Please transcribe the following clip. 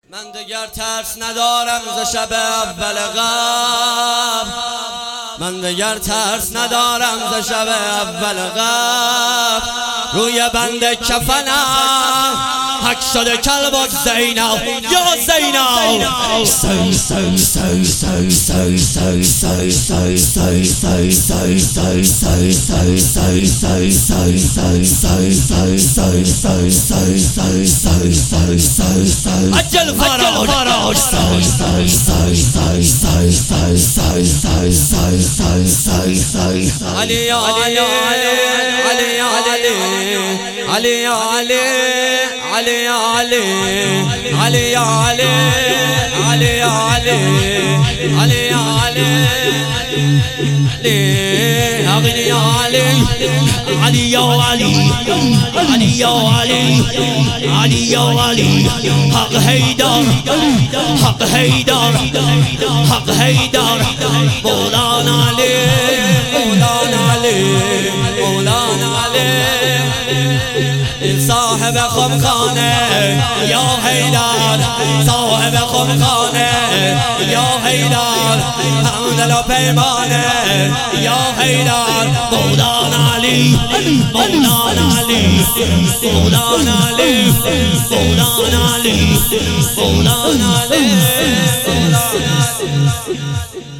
من دیگر ترس ندارم ز شب اول غم، من دیگر ترس ندارم ز شب اول غم. روی بند کفنم حک شده کلب و زینب یا زینب. عجل فراج علی یا علی علی یا علی علی یا علی علی یا علی علی یا علی علی یا علی علی یا علی علی یا علی علی یا علی علی یا علی علی یا علی حق حیدر حق حیدر حق حیدر مولانا علی مولانا علی مولانا علی صاحب خمخانه یا حیدر صاحب خمخانه یا حیدر حمد و پیمانه یا حیدر مولانا علی مولانا علی مولانا علی مولانا علی مولانا علی.